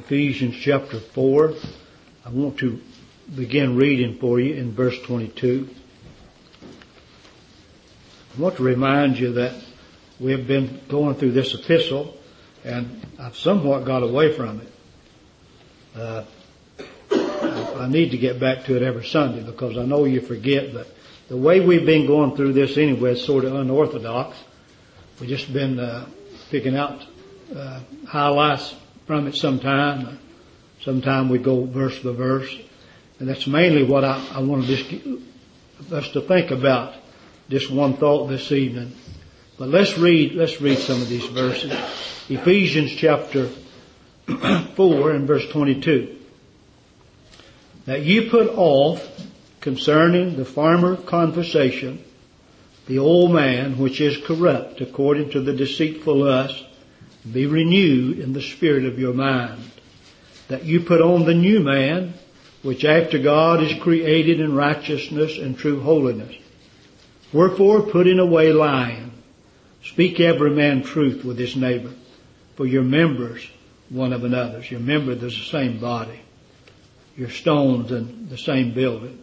Ephesians chapter 4. I want to begin reading for you in verse 22. I want to remind you that we've been going through this epistle and I've somewhat got away from it. I need to get back to it every Sunday because I know you forget, but the way we've been going through this anyway is sort of unorthodox. We've just been picking out highlights from it sometime. Sometime we go verse by verse. And that's mainly what I wanted us to think about, just one thought this evening. But let's read some of these verses. Ephesians chapter 4 and verse 22. That you put off concerning the former conversation, the old man which is corrupt according to the deceitful lust, be renewed in the spirit of your mind. That you put on the new man, which after God is created in righteousness and true holiness. Wherefore, putting away lying, speak every man truth with his neighbor, for you're members one of another's. You're members of the same body. You're stones in the same building.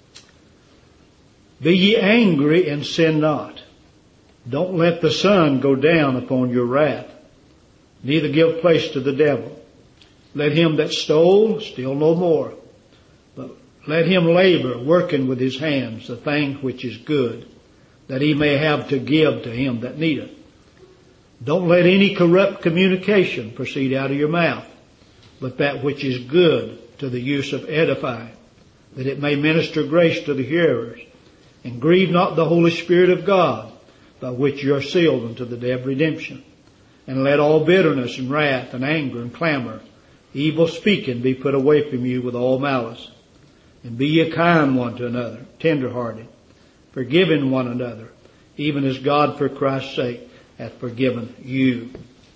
Be ye angry and sin not. Don't let the sun go down upon your wrath, neither give place to the devil. Let him that stole steal no more, but let him labor, working with his hands the thing which is good, that he may have to give to him that needeth. Don't let any corrupt communication proceed out of your mouth, but that which is good to the use of edifying, that it may minister grace to the hearers. And grieve not the Holy Spirit of God, by which you are sealed unto the day of redemption. And let all bitterness and wrath and anger and clamor, evil speaking be put away from you with all malice. And be ye kind one to another, tender-hearted, forgiving one another, even as God for Christ's sake hath forgiven you.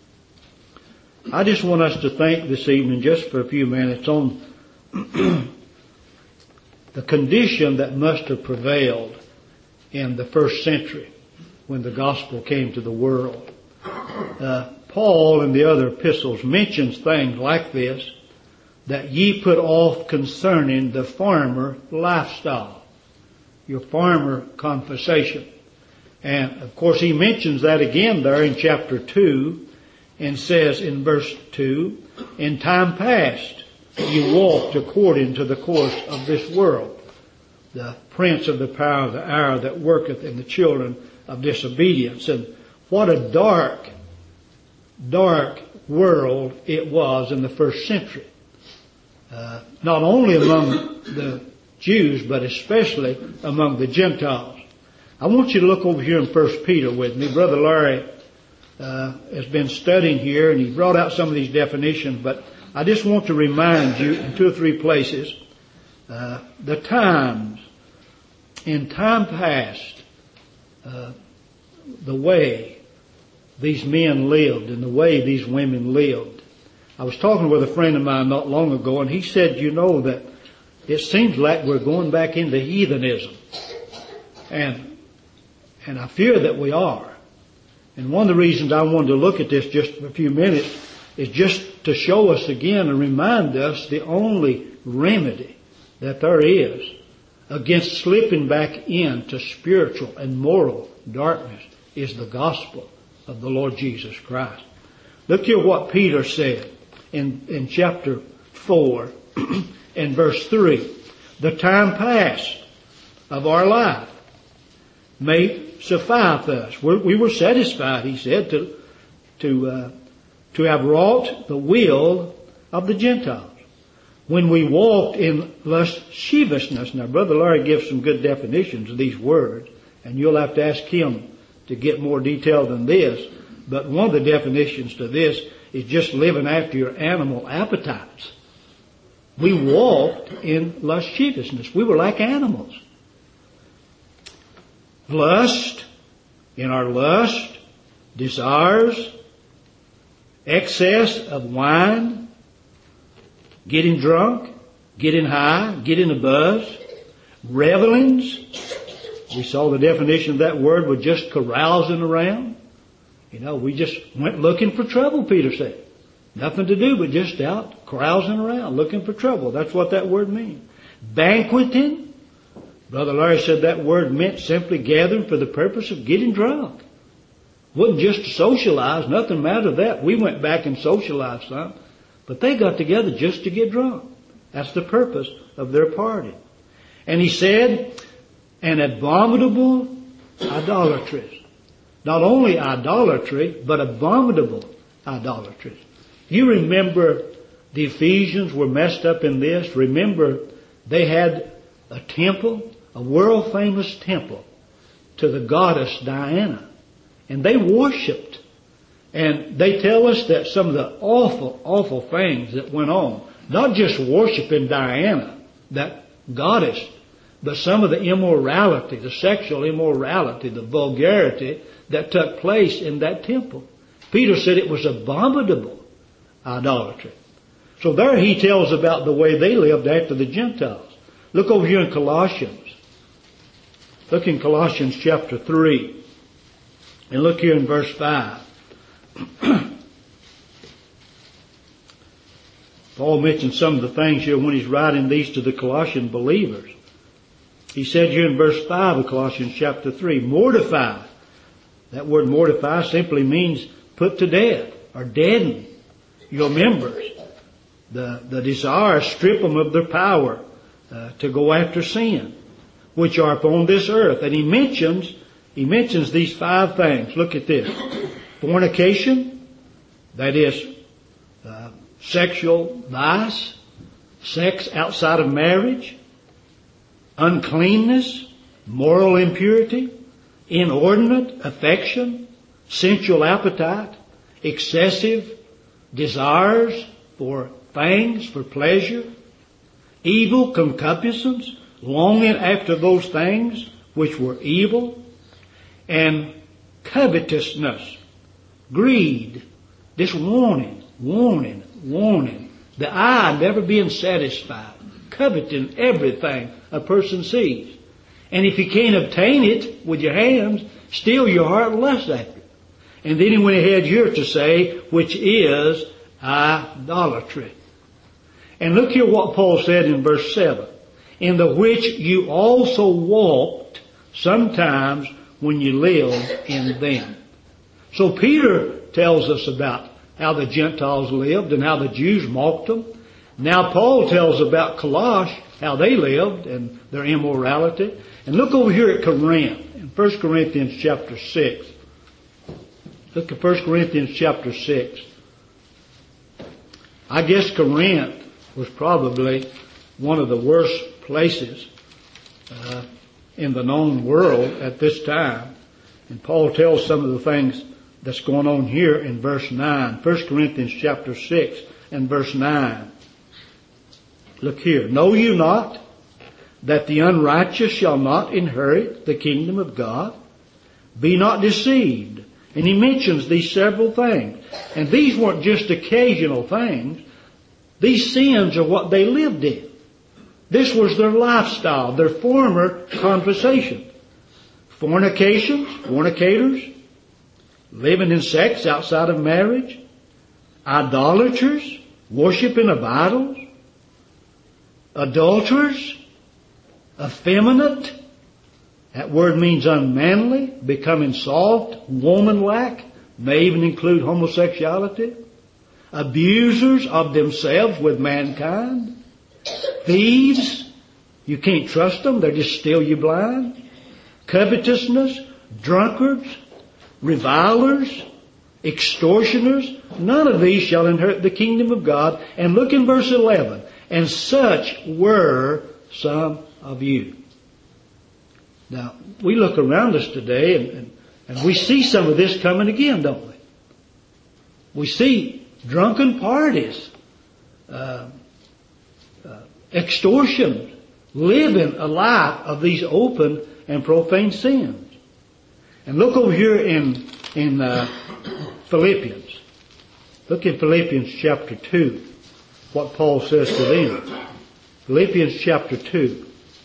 I just want us to think this evening, just for a few minutes, on the condition that must have prevailed in the first century when the gospel came to the world. Paul in the other epistles mentions things like this, that ye put off concerning the former lifestyle, your former conversation. And of course he mentions that again there in chapter 2 and says in verse 2, in time past you walked according to the course of this world, the prince of the power of the air that worketh in the children of disobedience. And what a dark world it was in the first century. Not only among the Jews, but especially among the Gentiles. I want you to look over here in 1 Peter with me. Brother Larry has been studying here, and he brought out some of these definitions, but I just want to remind you in 2 or 3 places the times, in time past, the way these men lived and the way these women lived. I was talking with a friend of mine not long ago, and he said, you know, that it seems like we're going back into heathenism. And I fear that we are. And one of the reasons I wanted to look at this just for a few minutes is just to show us again and remind us the only remedy that there is against slipping back into spiritual and moral darkness is the gospel of the Lord Jesus Christ. Look here what Peter said in chapter 4 and verse 3. The time past of our life may suffice us. We were satisfied, he said, to have wrought the will of the Gentiles. When we walked in lasciviousness. Now, Brother Larry gives some good definitions of these words, and you'll have to ask him to get more detail than this. But one of the definitions to this is just living after your animal appetites. We walked in lasciviousness. We were like animals. Lust, in our lust, desires, excess of wine, getting drunk, getting high, getting a buzz, revelings. We saw the definition of that word was just carousing around. You know, we just went looking for trouble, Peter said. Nothing to do but just out carousing around, looking for trouble. That's what that word means. Banqueting. Brother Larry said that word meant simply gathering for the purpose of getting drunk. Wasn't just to socialize, nothing mattered that. We went back and socialized some. But they got together just to get drunk. That's the purpose of their party. And he said, an abominable idolatry. Not only idolatry, but abominable idolatry. You remember the Ephesians were messed up in this. Remember, they had a temple, a world famous temple to the goddess Diana. And they worshipped. And they tell us that some of the awful, awful things that went on, not just worshiping Diana, that goddess, but some of the immorality, the sexual immorality, the vulgarity that took place in that temple. Peter said it was abominable idolatry. So there he tells about the way they lived after the Gentiles. Look over here in Colossians. Look in Colossians chapter 3. And look here in verse 5. Paul mentioned some of the things here when he's writing these to the Colossian believers. He said here in verse 5 of Colossians chapter 3, mortify. That word mortify simply means put to death or deaden your members. The desire, strip them of their power to go after sin, which are upon this earth. And he mentions these 5 things. Look at this. Fornication, that is sexual vice, sex outside of marriage, uncleanness, moral impurity, inordinate affection, sensual appetite, excessive desires for things, for pleasure, evil concupiscence, longing after those things which were evil, and covetousness, greed, this warning. The eye never being satisfied, coveting everything a person sees. And if you can't obtain it with your hands, still your heart lusts after it. And then he went ahead here to say, which is idolatry. And look here what Paul said in verse 7. In the which you also walked sometimes when you lived in them. So Peter tells us about how the Gentiles lived and how the Jews mocked them. Now Paul tells about Colossae, how they lived and their immorality. And look over here at Corinth, in 1 Corinthians chapter 6. Look at 1 Corinthians chapter 6. I guess Corinth was probably one of the worst places in the known world at this time. And Paul tells some of the things that's going on here in verse 9. 1 Corinthians chapter 6 and verse 9. Look here. Know you not that the unrighteous shall not inherit the kingdom of God? Be not deceived. And he mentions these several things. And these weren't just occasional things. These sins are what they lived in. This was their lifestyle, their former conversation. Fornicators, living in sex outside of marriage, idolaters, worshiping of idols, adulterers, effeminate, that word means unmanly, becoming soft, woman-like, may even include homosexuality, abusers of themselves with mankind, thieves, you can't trust them, they just steal you blind, covetousness, drunkards, revilers, extortioners, none of these shall inherit the kingdom of God. And look in verse 11. And such were some of you. Now, we look around us today and we see some of this coming again, don't we? We see drunken parties, extortion, living a life of these open and profane sins. And look over here in Philippians. Look in Philippians chapter 2, what Paul says to them. Philippians chapter 2.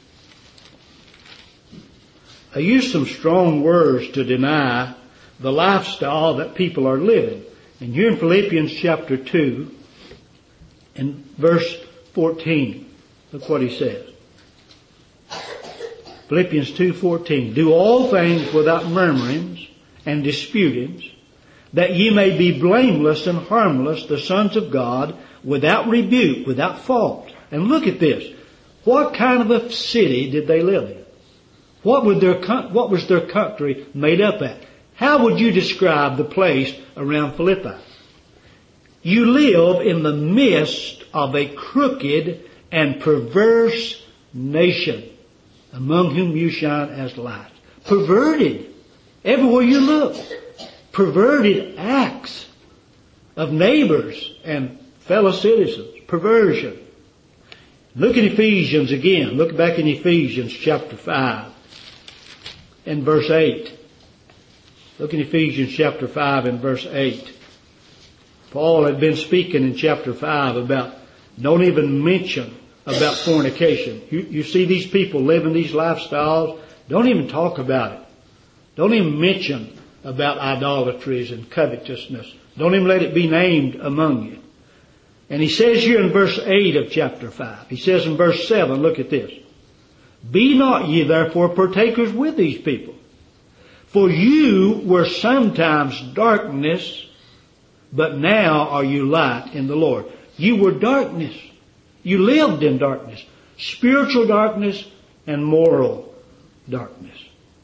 I use some strong words to deny the lifestyle that people are living. And here in Philippians chapter 2 and verse 14, look what he says. Philippians 2:14, do all things without murmurings and disputings, that ye may be blameless and harmless, the sons of God, without rebuke, without fault. And look at this. What kind of a city did they live in? What was their country made up at? How would you describe the place around Philippi? You live in the midst of a crooked and perverse nation, among whom you shine as lights. Perverted. Everywhere you look. Perverted acts of neighbors and fellow citizens. Perversion. Look at Ephesians again. Look back in Ephesians chapter 5 and verse 8. Look in Ephesians chapter 5 and verse 8. Paul had been speaking in chapter 5 about, don't even mention about fornication. You see these people living these lifestyles, don't even talk about it. Don't even mention about idolatries and covetousness. Don't even let it be named among you. And he says here in verse 8 of chapter 5, he says in verse 7, look at this. Be not ye therefore partakers with these people. For you were sometimes darkness, but now are you light in the Lord. You were darkness. You lived in darkness. Spiritual darkness and moral darkness.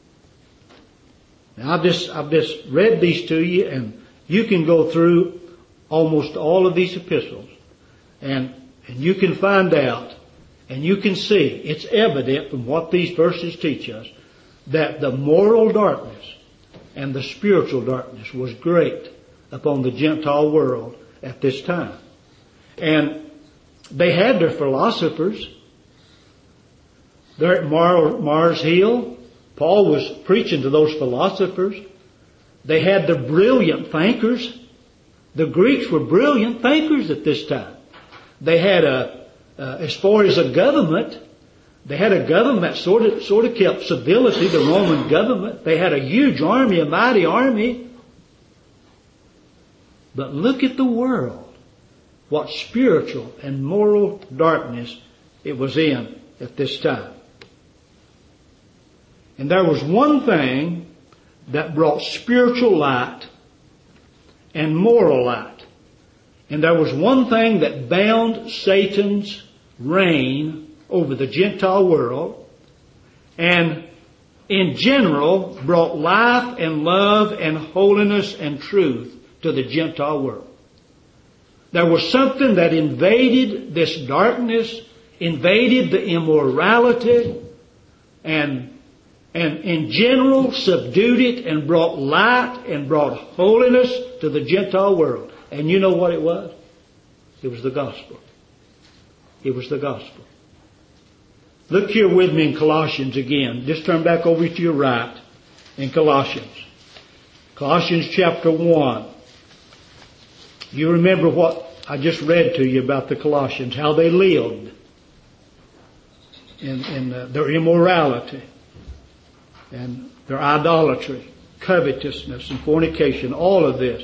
Now I've just read these to you, and you can go through almost all of these epistles, and you can find out, and you can see, it's evident from what these verses teach us, that the moral darkness and the spiritual darkness was great upon the Gentile world at this time. And they had their philosophers. There at Mars Hill, Paul was preaching to those philosophers. They had the brilliant thinkers. The Greeks were brilliant thinkers at this time. They had as far as a government, they had a government sort of kept civility, the Roman government. They had a huge army, a mighty army. But look at the world. What spiritual and moral darkness it was in at this time. And there was one thing that brought spiritual light and moral light. And there was one thing that bound Satan's reign over the Gentile world, and in general brought life and love and holiness and truth to the Gentile world. There was something that invaded this darkness, invaded the immorality, and in general subdued it and brought light and brought holiness to the Gentile world. And you know what it was? It was the gospel. It was the gospel. Look here with me in Colossians again. Just turn back over to your right in Colossians. Colossians chapter 1. You remember what I just read to you about the Colossians, how they lived in their immorality and their idolatry, covetousness and fornication, all of this.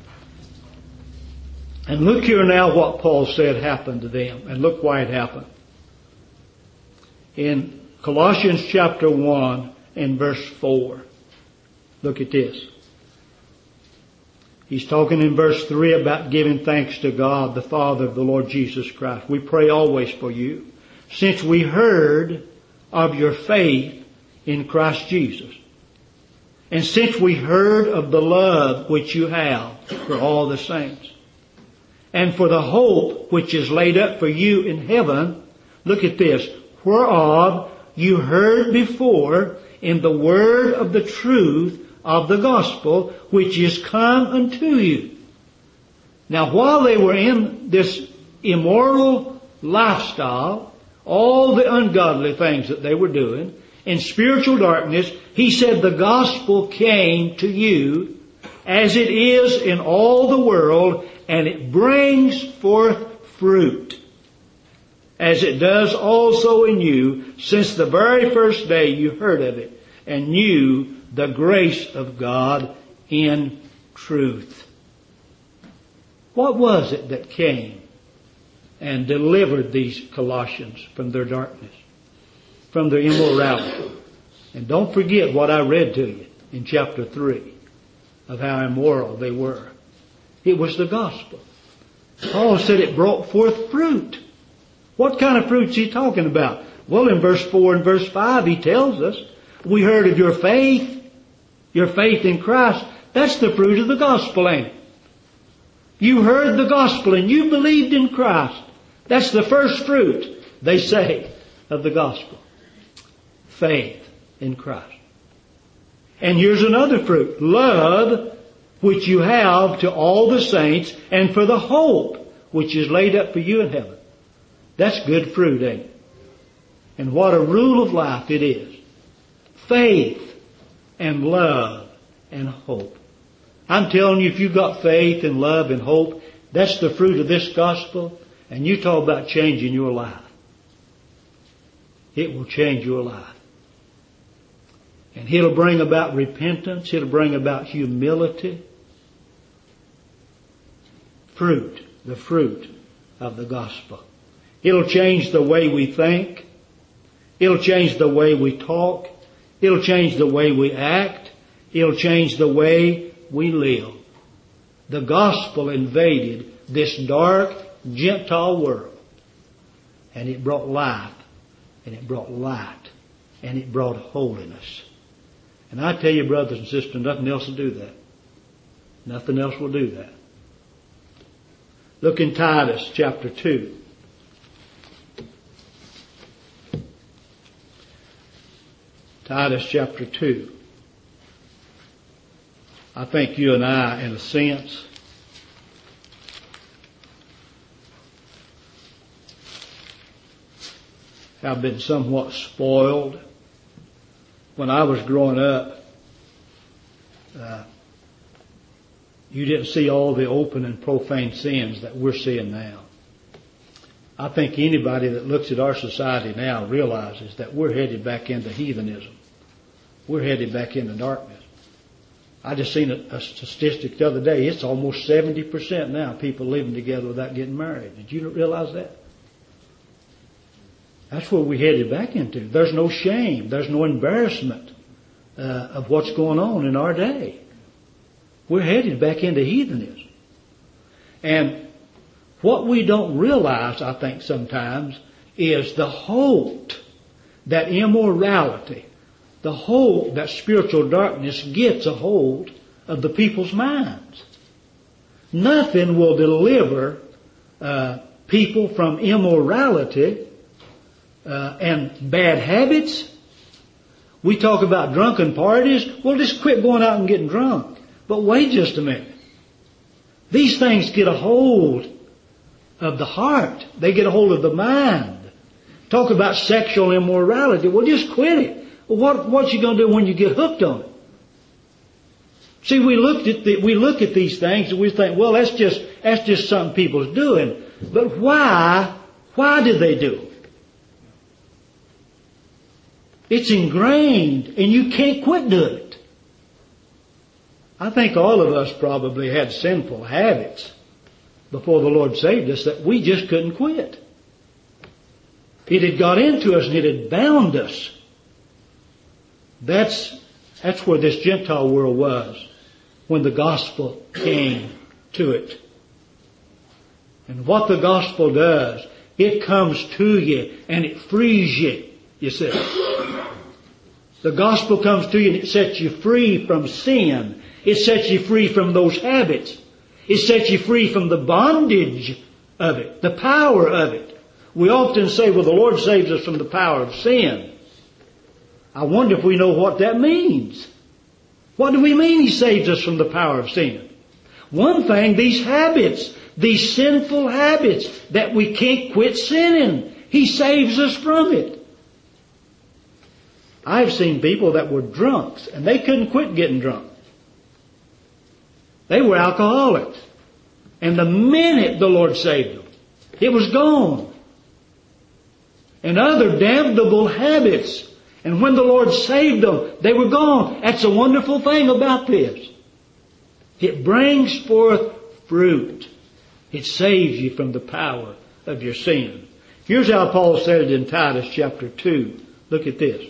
And look here now what Paul said happened to them, and look why it happened. In Colossians chapter 1 and verse 4, look at this. He's talking in verse 3 about giving thanks to God, the Father of the Lord Jesus Christ. We pray always for you, since we heard of your faith in Christ Jesus, and since we heard of the love which you have for all the saints, and for the hope which is laid up for you in heaven. Look at this. Whereof you heard before in the word of the truth of the gospel, which is come unto you. Now, while they were in this immoral lifestyle, all the ungodly things that they were doing, in spiritual darkness, he said the gospel came to you as it is in all the world, and it brings forth fruit, as it does also in you, since the very first day you heard of it, and knew the grace of God in truth. What was it that came and delivered these Colossians from their darkness, from their immorality? And don't forget what I read to you in chapter 3 of how immoral they were. It was the gospel. Paul said it brought forth fruit. What kind of fruit is he talking about? Well, in verse 4 and verse 5 he tells us, we heard of your faith in Christ. That's the fruit of the gospel, ain't it? You heard the gospel and you believed in Christ. That's the first fruit, they say, of the gospel. Faith in Christ. And here's another fruit. Love, which you have to all the saints, and for the hope which is laid up for you in heaven. That's good fruit, ain't it? And what a rule of life it is. Faith and love and hope. I'm telling you, if you've got faith and love and hope, that's the fruit of this gospel. And you talk about changing your life. It will change your life. And it'll bring about repentance. It'll bring about humility. Fruit. The fruit of the gospel. It'll change the way we think. It'll change the way we talk. It'll change the way we act. It'll change the way we live. The gospel invaded this dark Gentile world. And it brought life. And it brought light. And it brought holiness. And I tell you, brothers and sisters, nothing else will do that. Nothing else will do that. Look in Titus chapter 2. Titus chapter 2. I think you and I, in a sense, have been somewhat spoiled. When I was growing up, you didn't see all the open and profane sins that we're seeing now. I think anybody that looks at our society now realizes that we're headed back into heathenism. We're headed back into darkness. I just seen a statistic the other day. It's almost 70% now people living together without getting married. Did you realize that? That's what we headed back into. There's no shame. There's no embarrassment of what's going on in our day. We're headed back into heathenism. And what we don't realize, I think sometimes, is the hold that immorality, the hold that spiritual darkness gets a hold of the people's minds. Nothing will deliver people from immorality and bad habits. We talk about drunken parties. Well, just quit going out and getting drunk. But wait just a minute. These things get a hold of the heart. They get a hold of the mind. Talk about sexual immorality. Well, just quit it. Well, what's you going to do when you get hooked on it? See, we look at these things and we think, well, that's just something people's doing. But why did they do it? It's ingrained and you can't quit doing it. I think all of us probably had sinful habits before the Lord saved us that we just couldn't quit. It had got into us and it had bound us. That's where this Gentile world was when the gospel came to it. And what the gospel does, it comes to you and it frees you, you see. The gospel comes to you and it sets you free from sin. It sets you free from those habits. It sets you free from the bondage of it, the power of it. We often say, well, the Lord saves us from the power of sin. I wonder if we know what that means. What do we mean He saves us from the power of sin? One thing, these habits, these sinful habits that we can't quit sinning, He saves us from it. I've seen people that were drunks and they couldn't quit getting drunk. They were alcoholics. And the minute the Lord saved them, it was gone. And other damnable habits. And when the Lord saved them, they were gone. That's a wonderful thing about this. It brings forth fruit. It saves you from the power of your sin. Here's how Paul said it in Titus chapter 2. Look at this.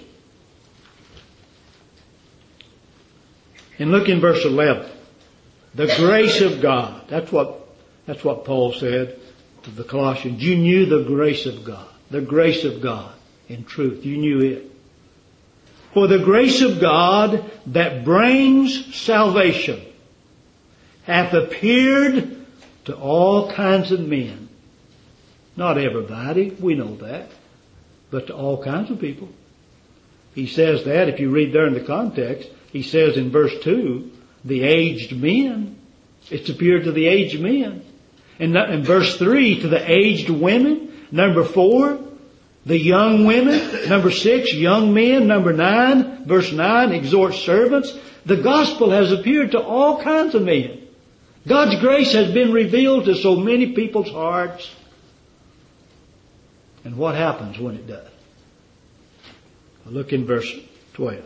And look in verse 11. The grace of God. That's what Paul said to the Colossians. You knew the grace of God. The grace of God in truth. You knew it. For the grace of God that brings salvation hath appeared to all kinds of men. Not everybody, we know that, but to all kinds of people. He says that, if you read there in the context, he says in verse 2, the aged men. It's appeared to the aged men. And in verse 3, to the aged women. Number 4, the young women. Number 6, young men. Number 9, verse 9, exhort servants. The gospel has appeared to all kinds of men. God's grace has been revealed to so many people's hearts. And what happens when it does? Look in verse 12.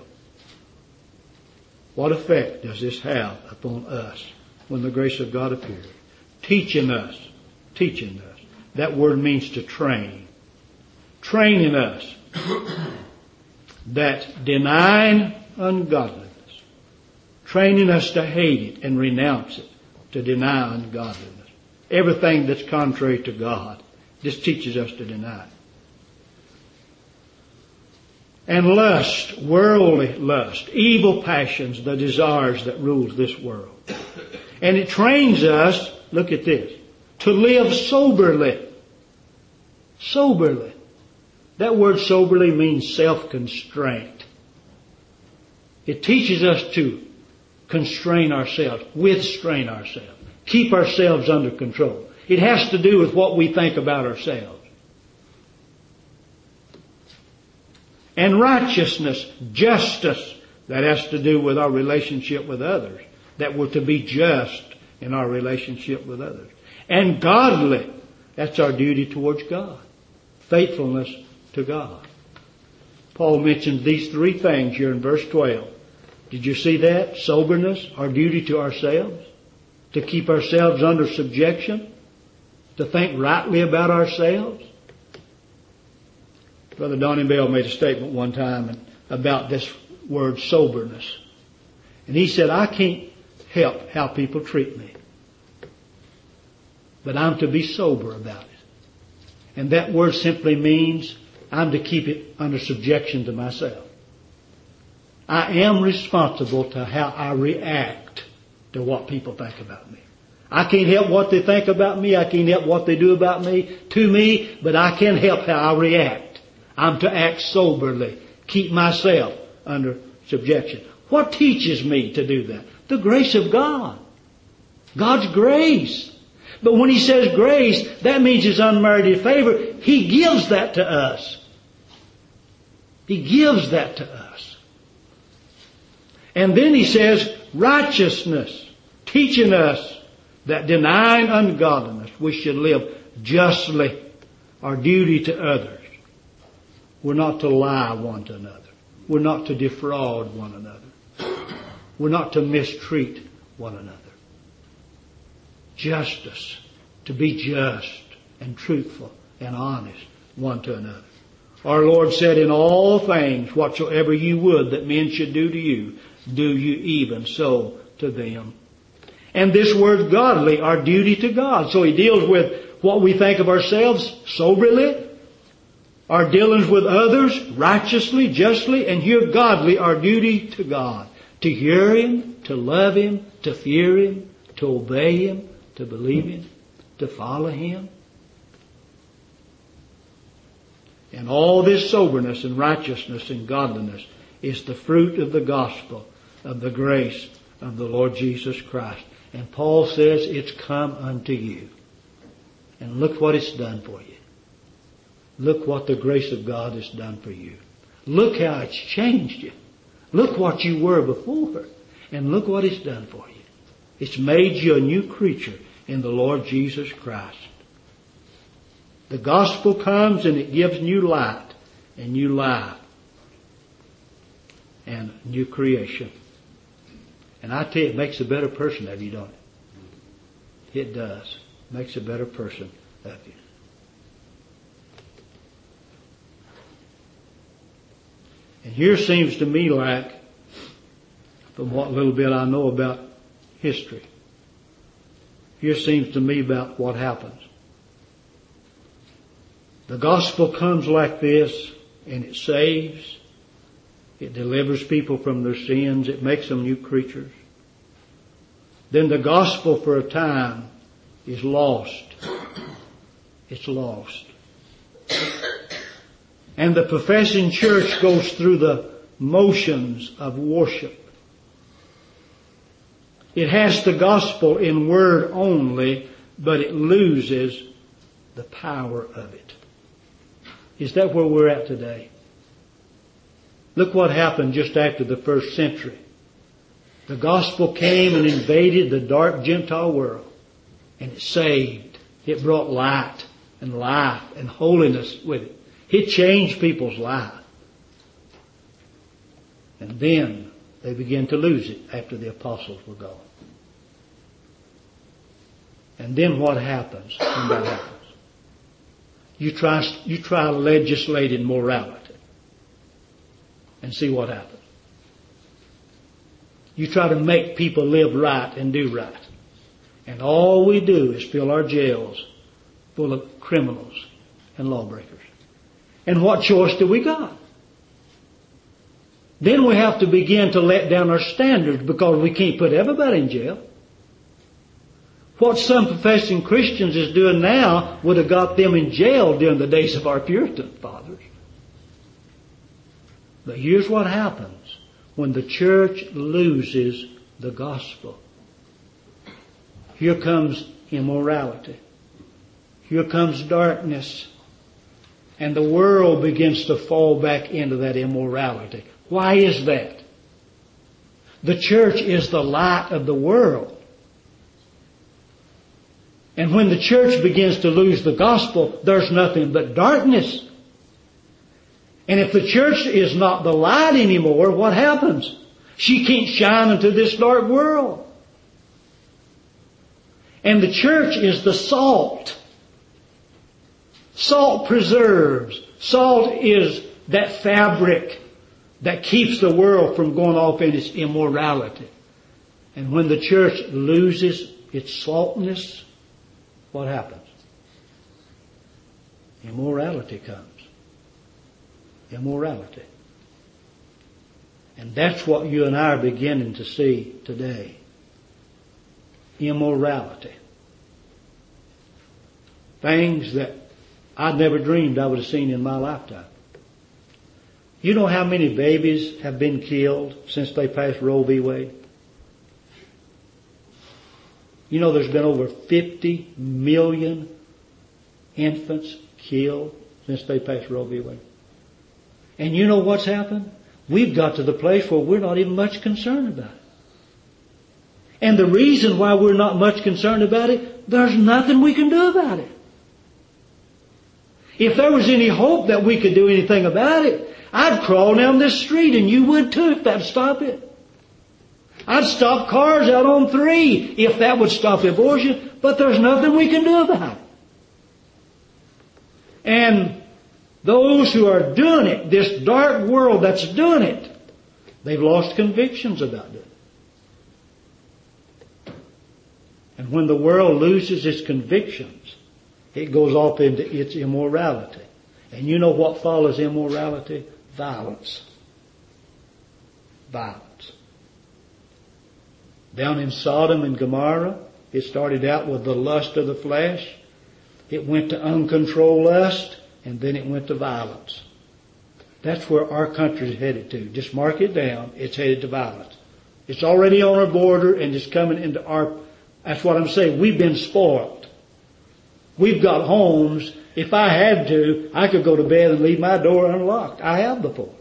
What effect does this have upon us when the grace of God appears? Teaching us. That word means to train. Training us that denying ungodliness, training us to hate it and renounce it, to deny ungodliness. Everything that's contrary to God, this teaches us to deny it. And lust, worldly lust, evil passions, the desires that rules this world. And it trains us, look at this, to live soberly. Soberly. That word soberly means self-constraint. It teaches us to constrain ourselves, withstrain ourselves, keep ourselves under control. It has to do with what we think about ourselves. And righteousness, justice, that has to do with our relationship with others. That we're to be just in our relationship with others. And godly, that's our duty towards God. Faithfulness to God. Paul mentions these 3 things here in verse 12. Did you see that? Soberness, our duty to ourselves. To keep ourselves under subjection. To think rightly about ourselves. Brother Donnie Bell made a statement one time about this word soberness. And he said, I can't help how people treat me. But I'm to be sober about it. And that word simply means I'm to keep it under subjection to myself. I am responsible to how I react to what people think about me. I can't help what they think about me. I can't help what they do about me, to me, but I can help how I react. I'm to act soberly, keep myself under subjection. What teaches me to do that? The grace of God. God's grace. But when he says grace, that means his unmerited favor. He gives that to us. He gives that to us. And then he says righteousness, teaching us that denying ungodliness, we should live justly, our duty to others. We're not to lie one to another. We're not to defraud one another. We're not to mistreat one another. Justice, to be just and truthful and honest one to another. Our Lord said, in all things, whatsoever you would that men should do to you, do you even so to them. And this word godly, our duty to God. So he deals with what we think of ourselves soberly, our dealings with others righteously, justly, and here godly, our duty to God. To hear Him, to love Him, to fear Him, to obey Him, to believe Him, to follow Him. And all this soberness and righteousness and godliness is the fruit of the gospel, of the grace of the Lord Jesus Christ. And Paul says it's come unto you. And look what it's done for you. Look what the grace of God has done for you. Look how it's changed you. Look what you were before. And look what it's done for you. It's made you a new creature in the Lord Jesus Christ. The gospel comes and it gives new light and new life and new creation. And I tell you, it makes a better person of you, don't it? It does. Makes a better person of you. And here seems to me like, from what little bit I know about history, here seems to me about what happens. The gospel comes like this, and it saves. It delivers people from their sins. It makes them new creatures. Then the gospel for a time is lost. It's lost. And the professing church goes through the motions of worship. It has the gospel in word only, but it loses the power of it. Is that where we're at today? Look what happened just after the first century. The gospel came and invaded the dark Gentile world, and it saved. It brought light and life and holiness with it. It changed people's lives. And then they began to lose it after the apostles were gone. And then what happens when that happens? You try legislating morality and see what happens. You try to make people live right and do right. And all we do is fill our jails full of criminals and lawbreakers. And what choice do we got? Then we have to begin to let down our standards because we can't put everybody in jail. What some professing Christians is doing now would have got them in jail during the days of our Puritan fathers. But here's what happens when the church loses the gospel. Here comes immorality. Here comes darkness. And the world begins to fall back into that immorality. Why is that? The church is the light of the world. And when the church begins to lose the gospel, there's nothing but darkness. And if the church is not the light anymore, what happens? She can't shine into this dark world. And the church is the salt. Salt preserves. Salt is that fabric that keeps the world from going off in its immorality. And when the church loses its saltness, what happens? Immorality comes. Immorality. And that's what you and I are beginning to see today. Immorality. Things that I'd never dreamed I would have seen in my lifetime. You know how many babies have been killed since they passed Roe v. Wade? You know there's been over 50 million infants killed since they passed Roe v. Wade. And you know what's happened? We've got to the place where we're not even much concerned about it. And the reason why we're not much concerned about it, there's nothing we can do about it. If there was any hope that we could do anything about it, I'd crawl down this street and you would too if that'd stop it. I'd stop cars out on 3 if that would stop abortion, but there's nothing we can do about it. And those who are doing it, this dark world that's doing it, they've lost convictions about it. And when the world loses its convictions, it goes off into its immorality. And you know what follows immorality? Violence. Violence. Down in Sodom and Gomorrah, it started out with the lust of the flesh. It went to uncontrolled lust, and then it went to violence. That's where our country is headed to. Just mark it down. It's headed to violence. It's already on our border and it's coming into our... That's what I'm saying. We've been spoiled. We've got homes. If I had to, I could go to bed and leave my door unlocked. I have before.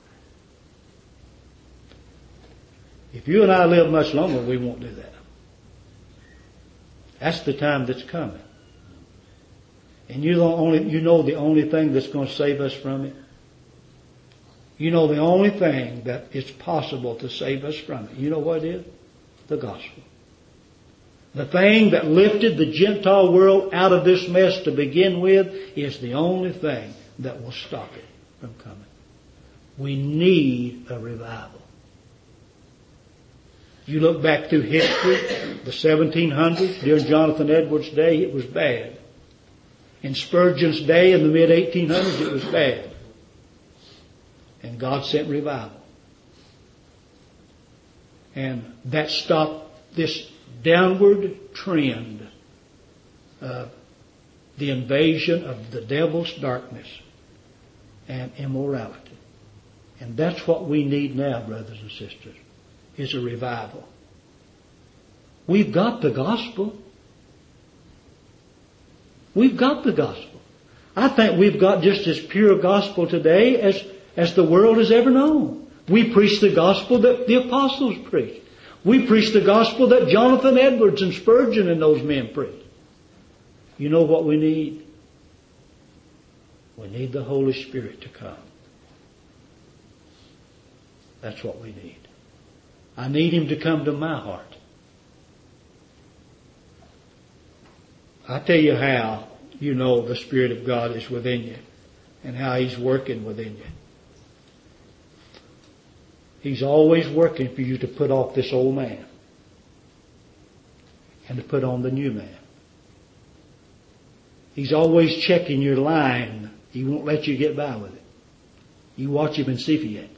If you and I live much longer, we won't do that. That's the time that's coming. And you know the only thing that's going to save us from it? You know the only thing that it's possible to save us from it. You know what it is? The gospel. The thing that lifted the Gentile world out of this mess to begin with is the only thing that will stop it from coming. We need a revival. You look back through history, the 1700s, during Jonathan Edwards' day, it was bad. In Spurgeon's day, in the mid-1800s, it was bad. And God sent revival. And that stopped this downward trend of the invasion of the devil's darkness and immorality. And that's what we need now, brothers and sisters, is a revival. We've got the gospel. We've got the gospel. I think we've got just as pure gospel today as the world has ever known. We preach the gospel that the apostles preached. We preach the gospel that Jonathan Edwards and Spurgeon and those men preached. You know what we need? We need the Holy Spirit to come. That's what we need. I need Him to come to my heart. I tell you how you know the Spirit of God is within you and how He's working within you. He's always working for you to put off this old man and to put on the new man. He's always checking your line. He won't let you get by with it. You watch Him and see if He ain't.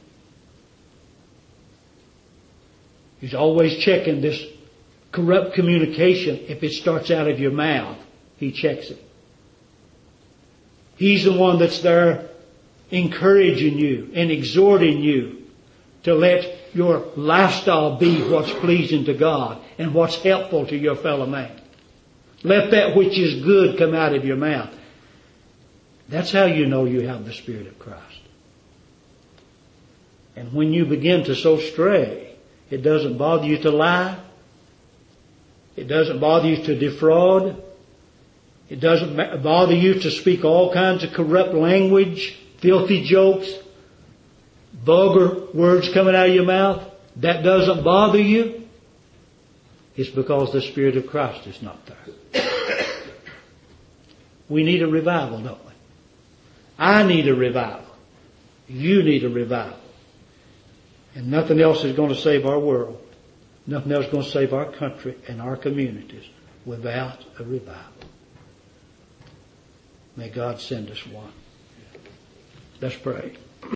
He's always checking this corrupt communication. If it starts out of your mouth, He checks it. He's the one that's there encouraging you and exhorting you to let your lifestyle be what's pleasing to God and what's helpful to your fellow man. Let that which is good come out of your mouth. That's how you know you have the Spirit of Christ. And when you begin to so stray, it doesn't bother you to lie. It doesn't bother you to defraud. It doesn't bother you to speak all kinds of corrupt language, filthy jokes, vulgar words coming out of your mouth. That doesn't bother you. It's because the Spirit of Christ is not there. We need a revival, don't we? I need a revival. You need a revival. And nothing else is going to save our world. Nothing else is going to save our country and our communities without a revival. May God send us one. Let's pray.